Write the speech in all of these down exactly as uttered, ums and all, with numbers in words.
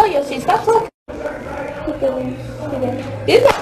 you'll see. Stop looking. Keep going. Do that.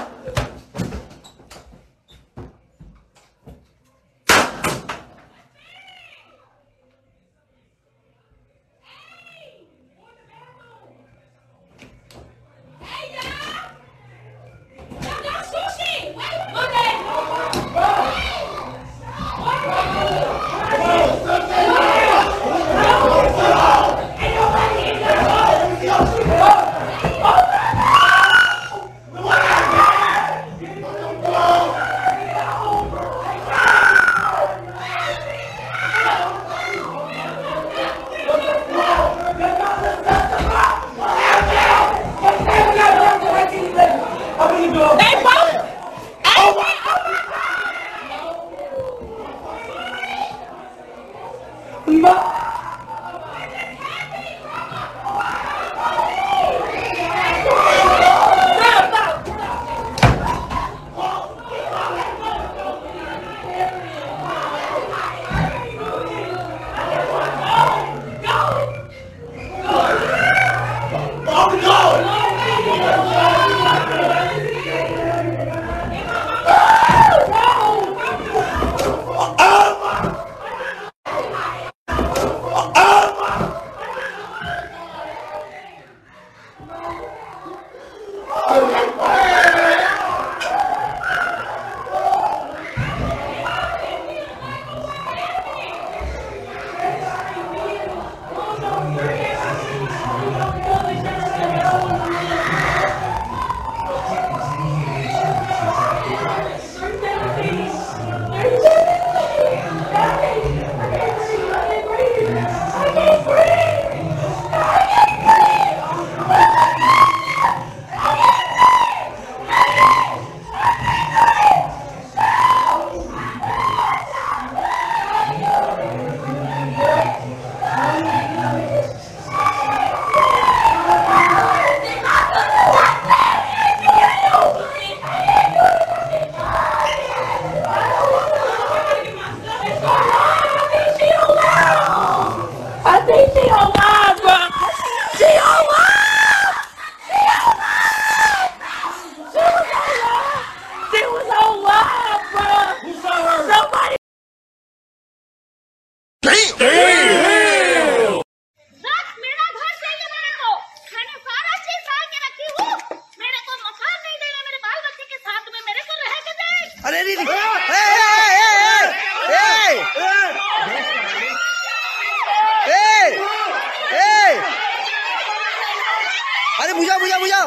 अरे बुझाओ बुझाओ बुझाओ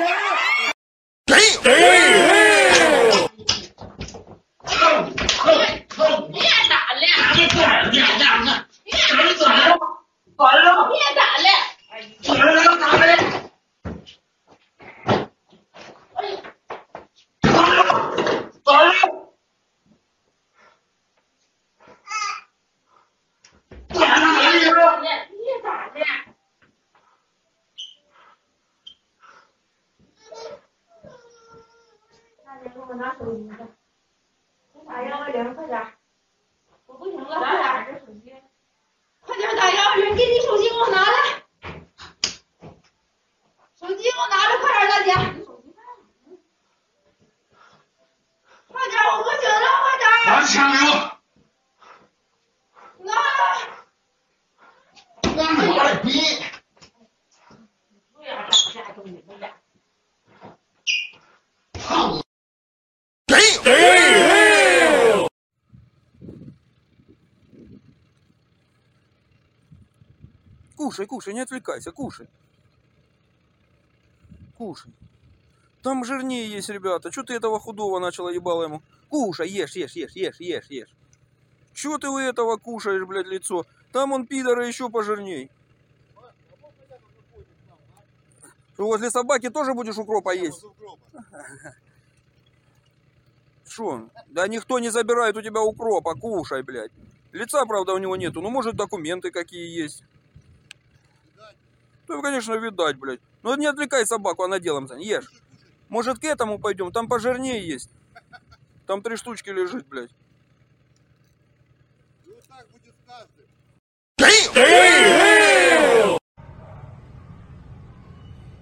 我拿手机的，你打幺二零，快点！我不行了，快点！这手机，快点打幺二零，给你手机给我拿来，手机给我拿来，快点，大姐！快点，我不行了，快点！ 拿枪给我！ 拿来！ 拿我来逼！ 不要打架，兄弟，不要！ 操！ Кушай, кушай, не отвлекайся, кушай. Кушай. Там жирнее есть, ребята. Чё ты этого худого начала ебало ему? Кушай, ешь, ешь, ешь, ешь, ешь, ешь. Чё ты у этого кушаешь, блядь, лицо? Там он, пидора, еще пожирней. Что, возле собаки тоже будешь укропа есть? Шо? Да никто не забирает у тебя укропа, кушай, блядь. Лица, правда, у него нету, но может документы какие есть. Ну, конечно, видать, блядь. Ну, не отвлекай собаку, она делом занята. Ешь. Может, к этому пойдем? Там пожирнее есть. Там три штучки лежит, блядь. Ну, так будет с каждым.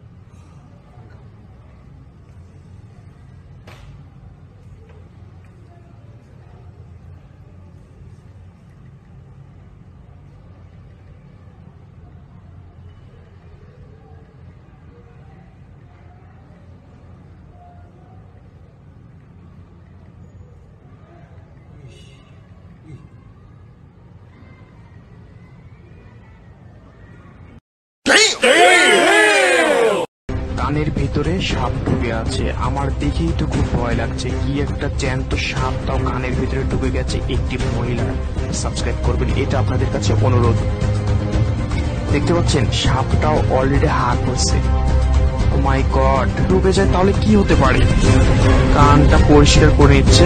ভিতরে সাপ ঢুকে আছে। আমার দেখেই তো খুব ভয় লাগছে, কি একটা জ্যান্ত সাপ তাও কানের ভিতরে ঢুকে গেছে একটি মহিলা। সাবস্ক্রাইব করবেন, এটা আপনাদের কাছে অনুরোধ। দেখতে পাচ্ছেন সাপটাও অলরেডি হাত করছে। ও মাই গড, ডুবে যায় তাহলে কি হতে পারে। কানটা পরিষ্কার করে নিচ্ছে।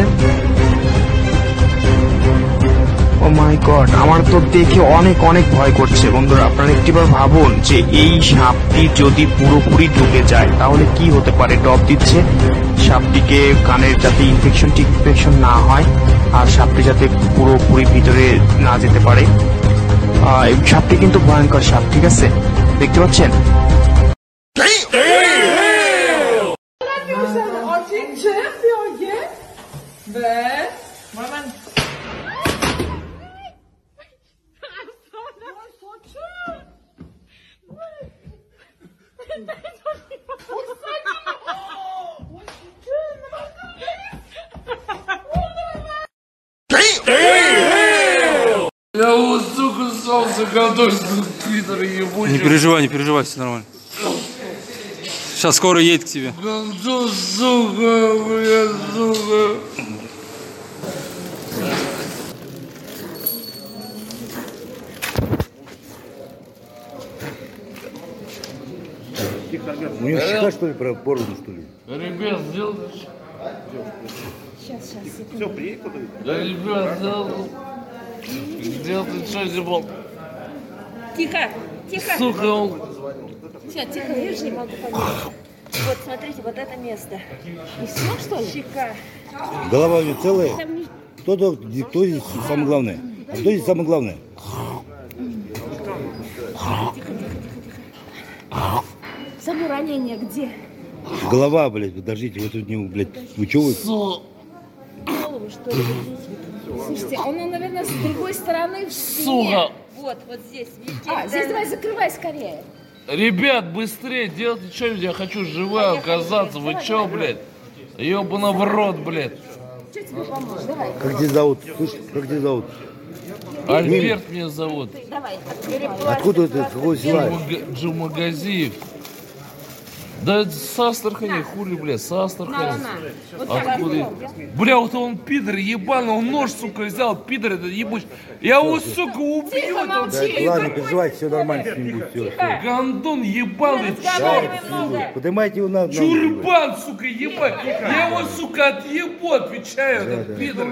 ও মাই গড, আমার তো দেখে অনেক অনেক ভয় করছে। বন্ধুরা আপনারা একটিবার ভাবুন যে এই সাপটি যদি পুরোপুরি ঢুকে যায় তাহলে কি হতে পারে। ডব দিচ্ছে সাপটিকে কানের যাতে ইনফেকশন ইনফেকশন না হয় আর সাপটি যাতে পুরোপুরি ভিতরে না যেতে পারে। আহ সাপটি কিন্তু ভয়ঙ্কর সাপ, ঠিক আছে, দেখতে পাচ্ছেন। Я вот, сука, солнце готовится, твиттер ебучий. Не переживай, не переживай, все нормально. Сейчас скоро едет к тебе. Гандон, сука, блядь, сука. У него щека, что ли, порвана, что ли? Ребят, сделайте. Сейчас, сейчас, секунду. Все, приехал? Да, ребят, сделайте. Сделайте, что зебал. Тихо, тихо. Сука, он... Все, тихо, видишь, не могу понять. Вот, смотрите, вот это место. И все, что ли? Щека. Голова у него целая. Там не... Кто, кто, кто здесь самое главное? А кто здесь самое главное? Само ранение где? Голова, блядь, подождите, вы тут не, блядь, вы что вы? Сука. Голову, что ли? Слушайте, а он, наверное, с другой стороны в спине. Сука. Вот, вот здесь, видите? А, здесь давай закрывай скорее. Ребят, быстрее, делайте что, я хочу живая оказаться. Вы чё, блядь? Ёбана в рот, блядь. Что тебе поможешь? Давай. Как тебя зовут? Слышь, как тебя зовут? Альберт меня зовут. Давай. Откуда ты, какой села? Джумагазиев. Да это с Астрахани, хули, бля, с Астрахани. Вот Откуда? Бля, вот он пидор ебаный, он нож, сука, взял, пидор этот ебучий. Я его, сука, убью. этого Да, пидора. ладно, переживайте, все нормально с ним будет, все. Гандон ебаный, черт. Поднимайте его на... на- Чурбан, сука, ебать. Я его, сука, отъебу, отвечаю, этот пидор.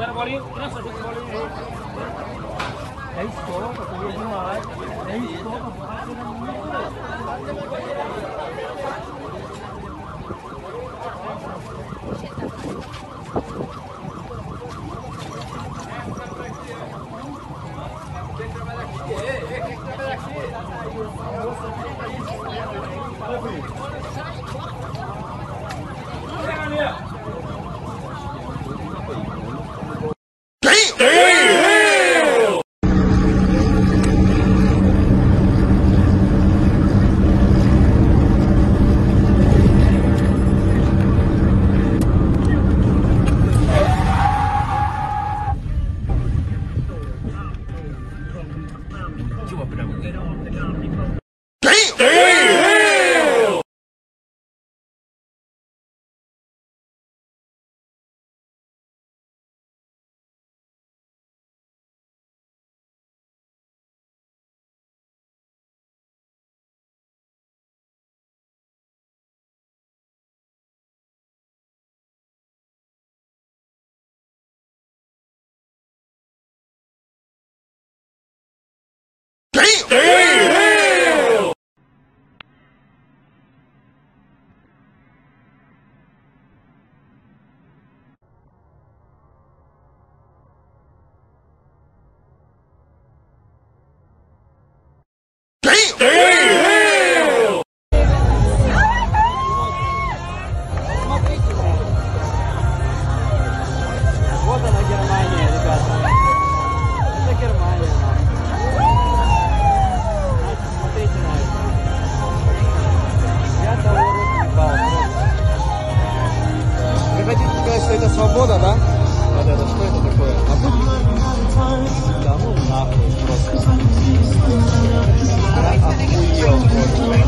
свобода, да? Вот это, что это такое? А тут... Да ну нахуй просто. Я охуел просто.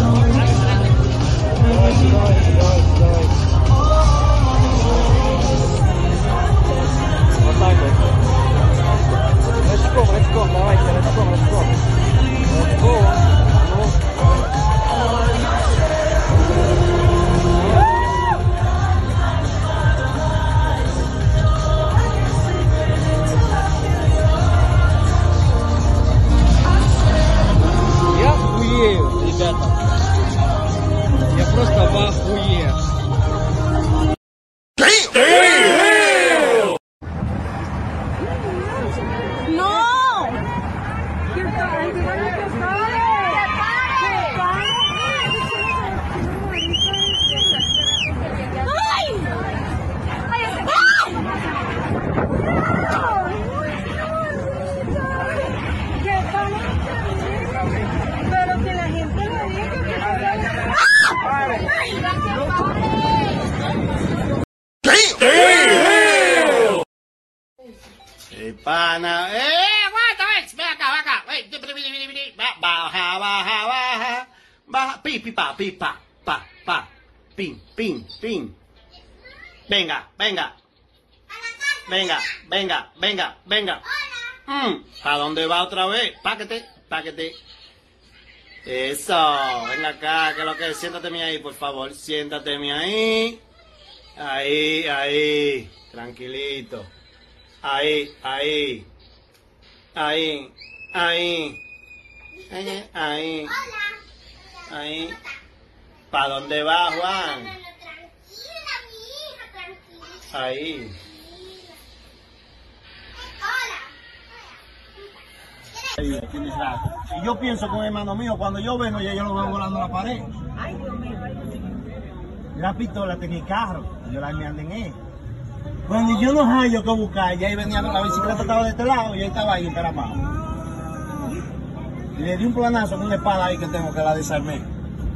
Давайте, давайте, давайте, давайте. Вот так вот. Рачком, рачком, давайте, рачком, рачком. Рачком. Ребята, я просто в ахуе. Pana, eh, aguanta, ven, ven acá, ven acá, ven, baja, baja, baja, baja, pi, pi, pa, pi, pa, pa, pa, pin, pin, pin, venga, venga, venga, venga, venga, venga, mm. ¿A dónde va otra vez? Páquete, páquete, eso, venga acá, que es lo que es, siéntate ahí, por favor, siéntate ahí, ahí, ahí, tranquilito. Ahí, ahí, ahí, ahí, ahí, ahí, ahí. ¿Para dónde va, Juan? Tranquila, mi hija, tranquila. Ahí. Hola. Ahí, tienes rato. Y yo pienso con un hermano mío, cuando yo vengo ya yo lo veo volando a la pared. Ay, Dios mío. La pistola tenía el carro, yo la me anden en él. Cuando yo no hallo que buscar, ya ahí venía la bicicleta, estaba de este lado y él estaba ahí encaramado. Y le di un planazo con una espada ahí que tengo que la desarmé.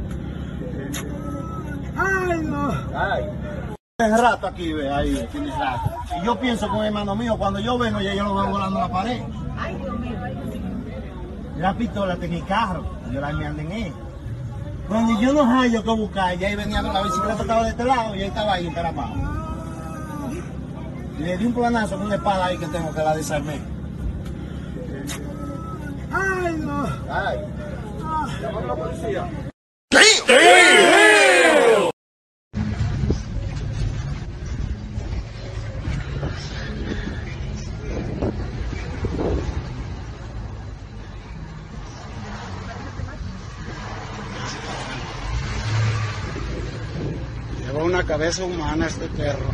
Ay, no. Ay. Tienes rato aquí, ve, ahí, tienes rato. Y yo pienso con un hermano mío, cuando yo vengo ya yo lo veo volando a la pared. Ay, Dios mío. La pistola tenía el carro, yo la me anden en él. Cuando yo no hallo que buscar, ya ahí venía la bicicleta, estaba de este lado y él estaba ahí encaramado. Le di un planazo con una espada ahí que tengo que la desarmé. Ay, no. Ay. Llamó a la policía. una cabeza humana este perro.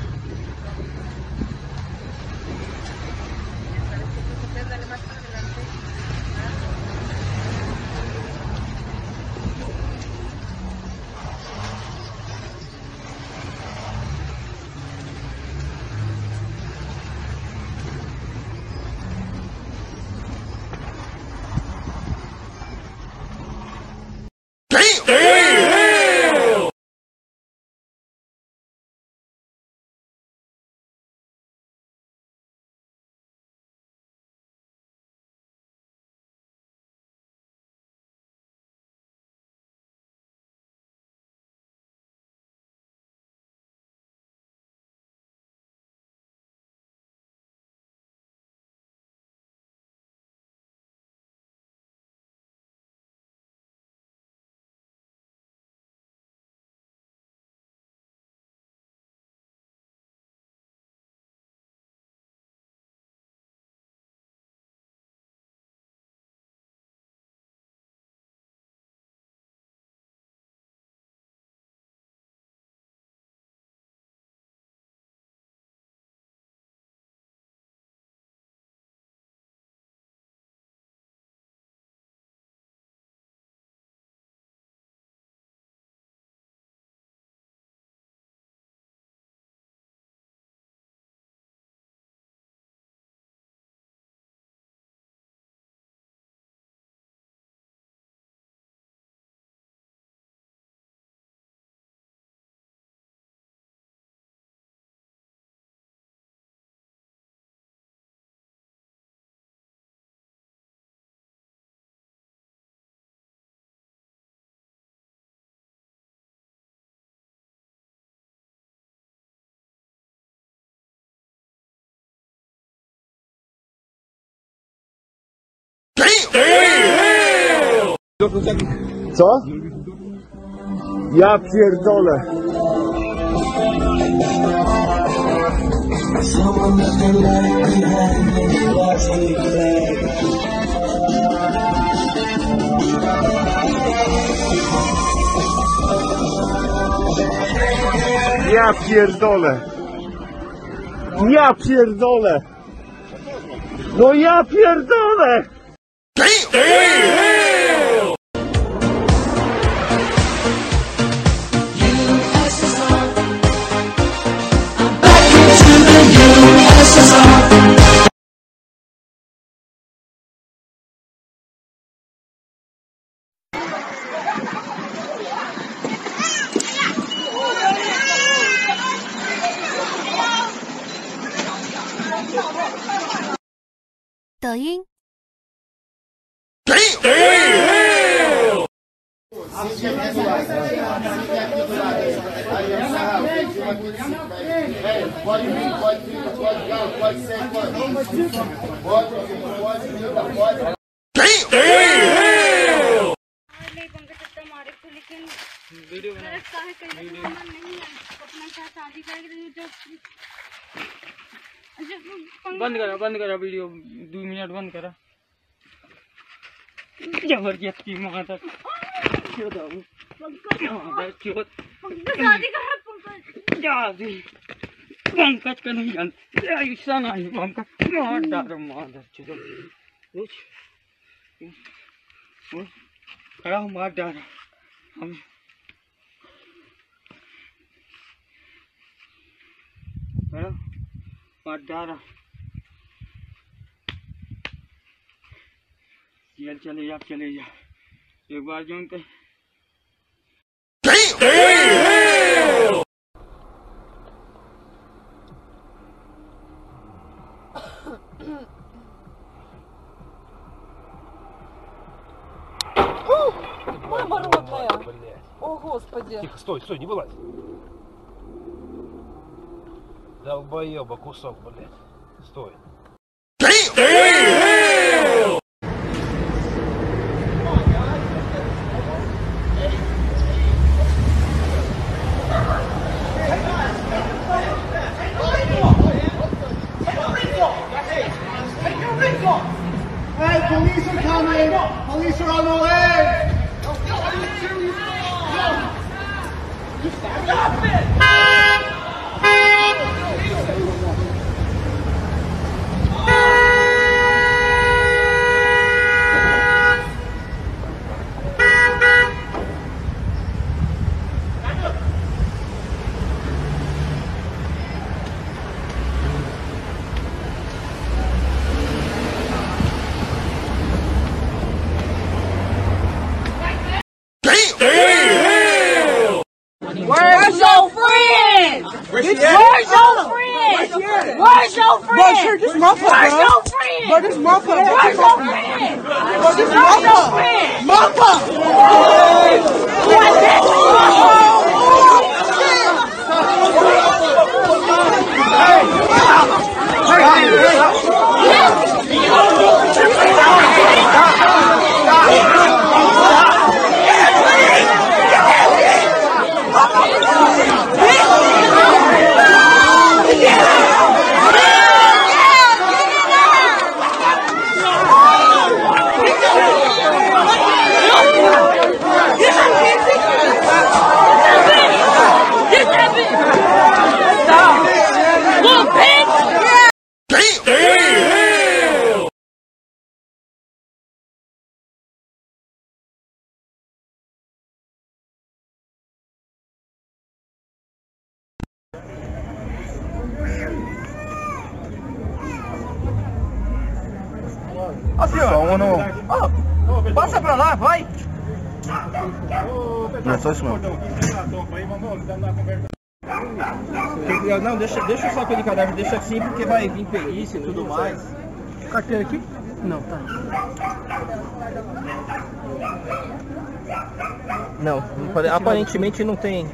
Co? Ja pierdolę. Ja pierdolę. Ja pierdolę. No ja pierdolę. 抖音。 बंद करा बंद करा video दो minute बंद करा जबरदस्त की माता पंकज का नहीं जानते ऐसा नहीं पंकज डर माधर खड़ा हूँ मार डर हम खड़ा मार डर चल चले जा चले जा एक बार जो उनके О, Господи. Тихо, стой, стой, не вылазь. Долбоеба кусок, блядь. Стой. Hey, police are coming! Police are on the way! Stop it! Where's Where's she at? your friend? Where's your friend? Bro, sure, this motherfucker, Where's bro. your friend? Bro, this motherfucker. Where's your friend? Bro, this Where's your motherfucker. friend? Motherfucker. What's that? Assim, ó. Ó, passa pra lá, vai. Não, é só isso mesmo. Não, deixa, deixa só aquele cadáver, deixa assim porque vai vir perícia e tudo mais. Carteira aqui? Não, tá. Não, aparentemente não tem.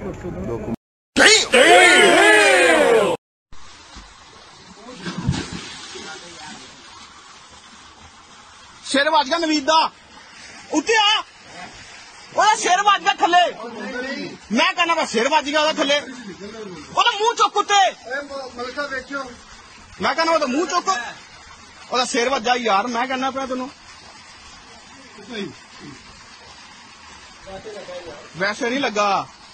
शेर बाज गया नवीदा उत्ते आ ओए शेर बाज गया थल्ले मैं कहना बस शेर बाज गया थल्ले ओदा मुंह चुक कुत्ते मैं कहना ओदा मुंह चुक ओदा शेर बाज जा यार मैं कहना पे तैनू वैसे नहीं लगा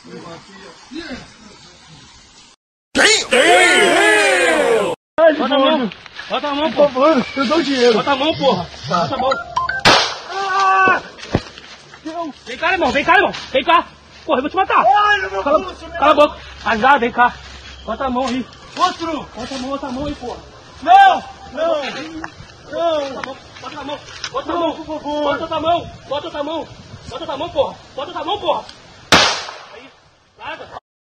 Bota a mão, bota a mão, por favor, eu dou dinheiro. Bota a mão, porra. Bota a mão. Ah! Vem cá, irmão, vem cá, irmão. Vem cá. Porra, eu vou te matar. Cala, cala a boca. Azar, vem cá. Bota a mão aí. Outro. Bota a mão, bota a mão aí, porra. Não, não, não. Bota a mão, bota a mão, por favor. Bota a mão, bota a mão. Bota a mão, porra. Bota a mão, porra. Aí, nada.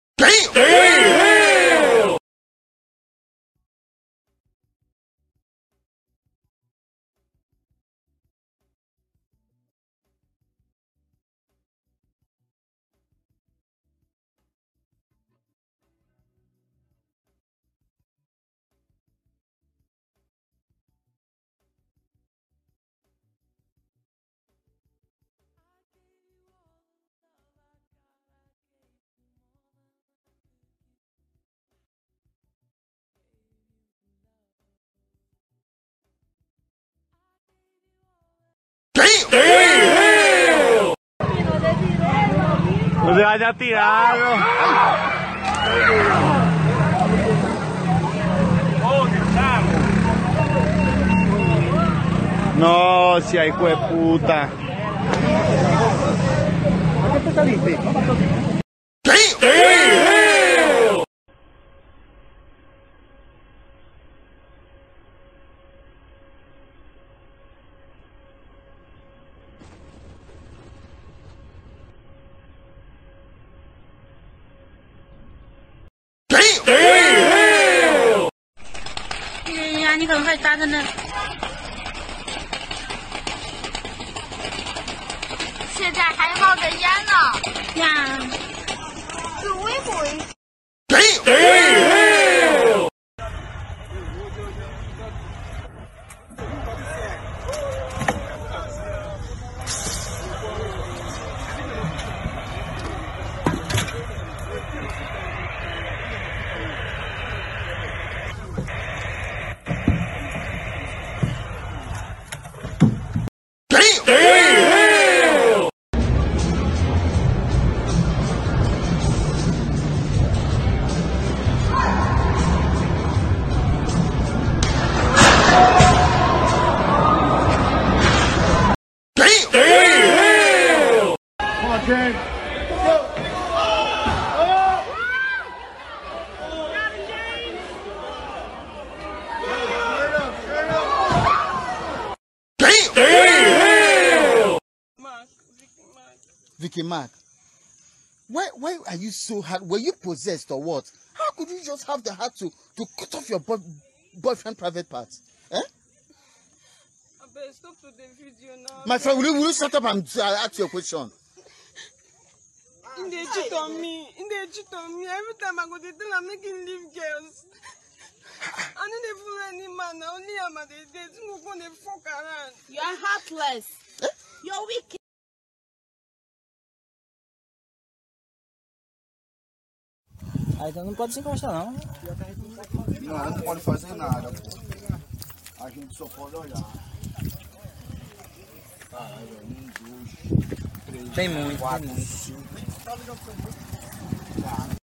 No se vaya a tirar. Nossa, hijo de puta. 呀，你可能还搭着呢。现在还冒着烟呢。呀，这危不危险？ Vicky Mark, why why are you so hard? Were you possessed or what? How could you just have the heart to, to cut off your boy, boyfriend private parts? Eh? I better stop to the video now. My friend, will you, will you shut up and uh, ask your question? They cheat on me. They cheat on me. Every time I go to tell I'm making leave girls. I don't even fool any man. Only I'm at the date. Who gonna fuck around? You are heartless. Eh? You're wicked. Aí então não pode se encostar não. Não, não pode fazer nada, pô. A gente só pode olhar. Caralho, um, dois, três, Tem muito, quatro, tem muito. cinco.